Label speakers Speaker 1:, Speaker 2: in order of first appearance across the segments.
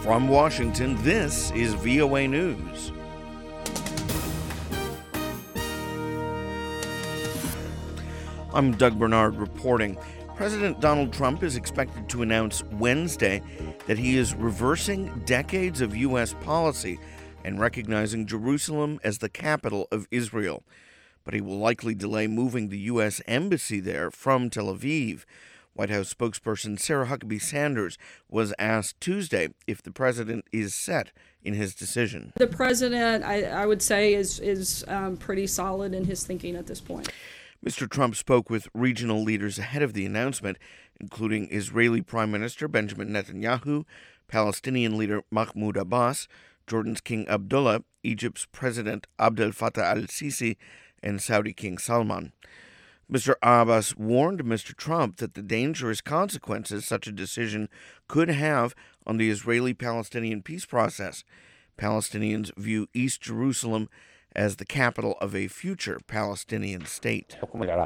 Speaker 1: From Washington, this is VOA News. I'm Doug Bernard reporting. President Donald Trump is expected to announce Wednesday that he is reversing decades of U.S. policy and recognizing Jerusalem as the capital of Israel. But he will likely delay moving the U.S. embassy there from Tel Aviv. White House spokesperson Sarah Huckabee Sanders was asked Tuesday if the president is set in his decision.
Speaker 2: The president, I would say, is pretty solid in his thinking at this point.
Speaker 1: Mr. Trump spoke with regional leaders ahead of the announcement, including Israeli Prime Minister Benjamin Netanyahu, Palestinian leader Mahmoud Abbas, Jordan's King Abdullah, Egypt's President Abdel Fattah al-Sisi, and Saudi King Salman. Mr. Abbas warned Mr. Trump that the dangerous consequences such a decision could have on the Israeli-Palestinian peace process. Palestinians view East Jerusalem as the capital of a future Palestinian state.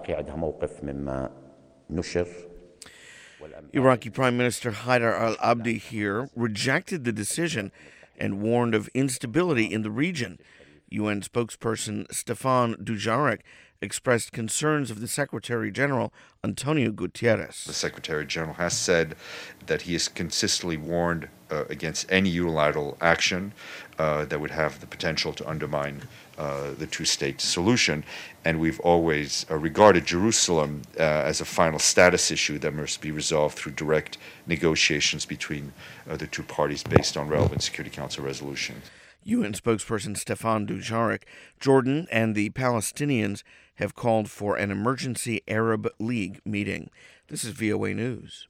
Speaker 1: Iraqi Prime Minister Haider al-Abadi here rejected the decision and warned of instability in the region. UN spokesperson Stefan Dujarric expressed concerns of the Secretary General, Antonio Guterres.
Speaker 3: The Secretary General has said that he has consistently warned against any unilateral action that would have the potential to undermine the two-state solution. And we've always regarded Jerusalem as a final status issue that must be resolved through direct negotiations between the two parties based on relevant Security Council resolutions.
Speaker 1: UN spokesperson Stefan Dujarric, Jordan and the Palestinians have called for an emergency Arab League meeting. This is VOA News.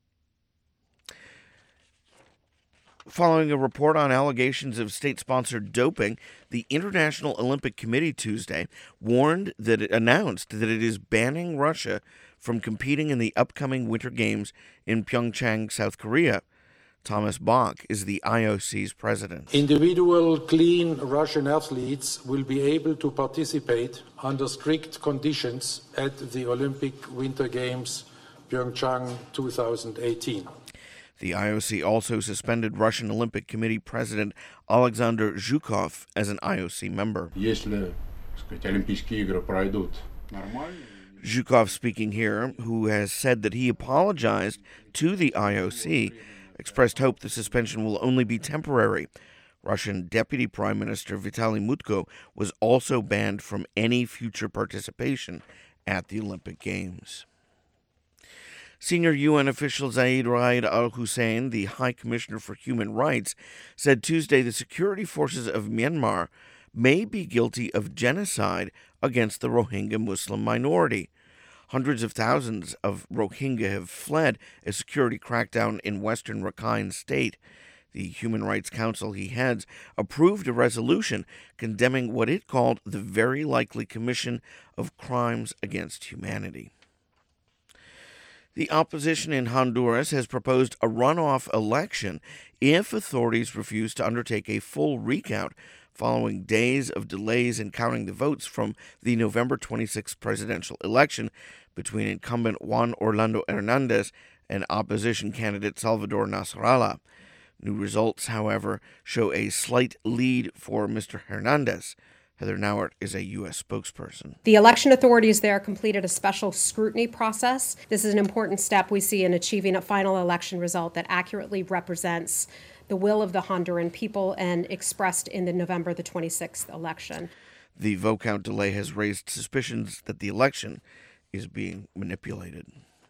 Speaker 1: Following a report on allegations of state-sponsored doping, the International Olympic Committee Tuesday announced that it is banning Russia from competing in the upcoming Winter Games in Pyeongchang, South Korea. Thomas Bach is the IOC's president.
Speaker 4: Individual clean Russian athletes will be able to participate under strict conditions at the Olympic Winter Games Pyeongchang 2018.
Speaker 1: The IOC also suspended Russian Olympic Committee President Alexander Zhukov as an IOC member. Zhukov speaking here, who has said that he apologized to the IOC, expressed hope the suspension will only be temporary. Russian Deputy Prime Minister Vitaly Mutko was also banned from any future participation at the Olympic Games. Senior UN official Zeid Ra'ad al-Hussein, the High Commissioner for Human Rights, said Tuesday the security forces of Myanmar may be guilty of genocide against the Rohingya Muslim minority. Hundreds of thousands of Rohingya have fled a security crackdown in western Rakhine State. The Human Rights Council he heads approved a resolution condemning what it called the very likely commission of crimes against humanity. The opposition in Honduras has proposed a runoff election if authorities refuse to undertake a full recount following days of delays in counting the votes from the November 26th presidential election between incumbent Juan Orlando Hernandez and opposition candidate Salvador Nasrallah. New results, however, show a slight lead for Mr. Hernandez. Heather Nauert is a U.S. spokesperson.
Speaker 5: The election authorities there completed a special scrutiny process. This is an important step we see in achieving a final election result that accurately represents the will of the Honduran people and expressed in the November the 26th election.
Speaker 1: The vote count delay has raised suspicions that the election is being manipulated.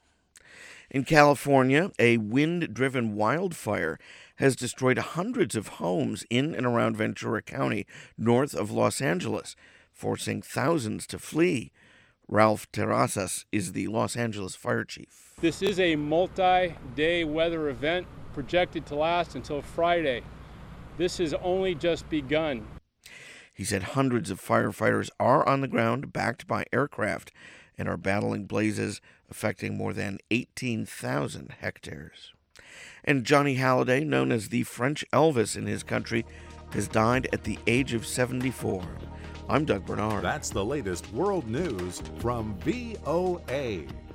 Speaker 1: In California, a wind-driven wildfire has destroyed hundreds of homes in and around Ventura County, north of Los Angeles, forcing thousands to flee. Ralph Terrazas is the Los Angeles fire chief.
Speaker 6: This is a multi-day weather event projected to last until Friday. This has only just begun.
Speaker 1: He said hundreds of firefighters are on the ground, backed by aircraft, and are battling blazes affecting more than 18,000 hectares. And Johnny Hallyday, known as the French Elvis in his country, has died at the age of 74. I'm Doug Bernard.
Speaker 7: That's the latest world news from VOA.